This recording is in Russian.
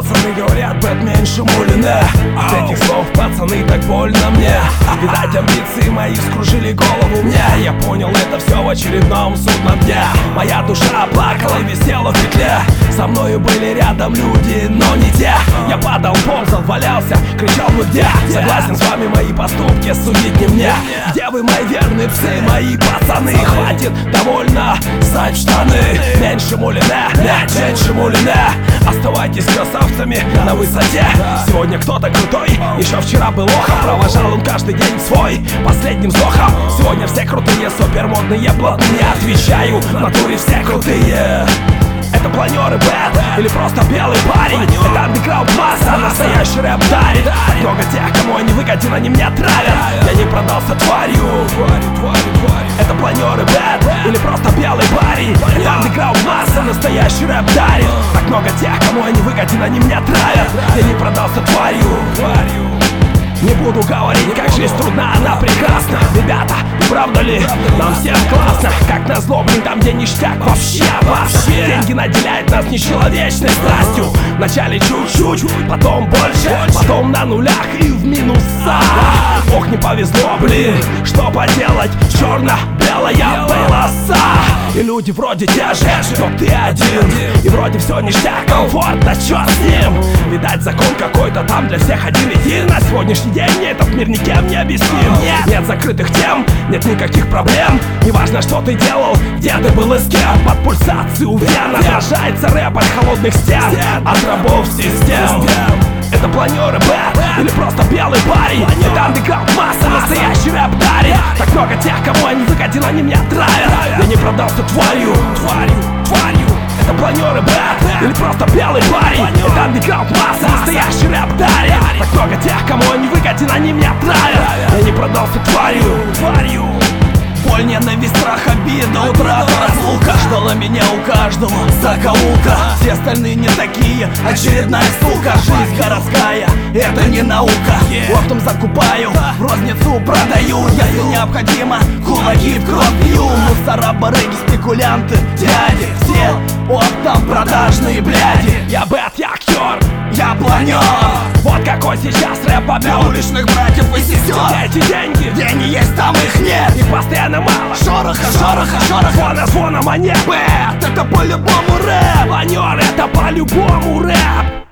Пацаны говорят, Бэт меньше Мулина. От этих слов, пацаны, так больно мне. Видать, амбиции мои скружили голову мне. Я понял это все в очередном судном дне. Моя душа плакала и висела в петле. Со мною были рядом люди, но не те. Я падал, ползал, валялся, кричал: вы где? Согласен с вами, мои поступки судить не мне. Где вы, мои верные псы, мои пацаны? Хватит, довольно ссать в штаны. Меньше Мулина, меньше Мулина. Оставайтесь красавцами на высоте. Сегодня кто-то крутой, еще вчера был лохом. Провожал он каждый день свой последним вздохом. Сегодня все крутые, супермодные, блатные. Отвечаю, в натуре все крутые. Это планеры Бэт или просто белый парень. Это андеграунд масса, настоящий рэп дарит. Так много тех, кому они выгоден, они меня травят. Я не продался тварью. Это планеры Бэт или просто белый парень. Это андеграунд масса, настоящий рэп дарит. Так много тех, кому они выгоден, они меня травят. Я не продался тварью. Не буду говорить, как жизнь трудна, она прекрасна. Ребята, правда ли? Нам всем классно. Как назло, блин, там где ништяк вообще. Деньги наделяют нас нечеловечной страстью. Вначале чуть-чуть, потом больше, потом на нулях и в минусах. Ох, не повезло, блин, что поделать? Черно-белая полоса. И люди вроде те же, но ты один. И вроде все ништяк, комфортно, чё с ним? Видать, закон какой-то там для всех один един. На сегодняшний день этот мир никем не объясним. Нет закрытых тем, нет никаких проблем. Неважно, что ты делал, где ты был и с кем. Под пульсацией у вен отражается рэп от холодных стен, от рабов систем. Это планеры Бэт или просто белый парень. Это андеграунд масса, настоящий рэп дарит. Так много тех, кому они выгоден, они меня травят. Я не продался тварью. Это планеры Бэт или просто белый парень. Это андеграунд масса, настоящий рэп дарит. Так много тех, кому они выгоден, они меня травят. Я не продался тварью. Боль, ненависть, страх, обида, утрата, разлука ждала меня у каждого закоулка. Все остальные не такие, очередная сука. Жизнь городская, это не наука. Оптом закупаю, в розницу продаю. Если необходимо, кулаки в кровь бью. Мусора, барыги, спекулянты, дяди. Все оптом продажные бляди. Я Бэт, я актер, я планер. Вот какой сейчас рэп для уличных братьев и сестер. Эти деньги, где они есть, там их нет. Их постоянно мало. Шороха. Звона монет. Бэт, это по-любому рэп. Планер, это по-любому рэп.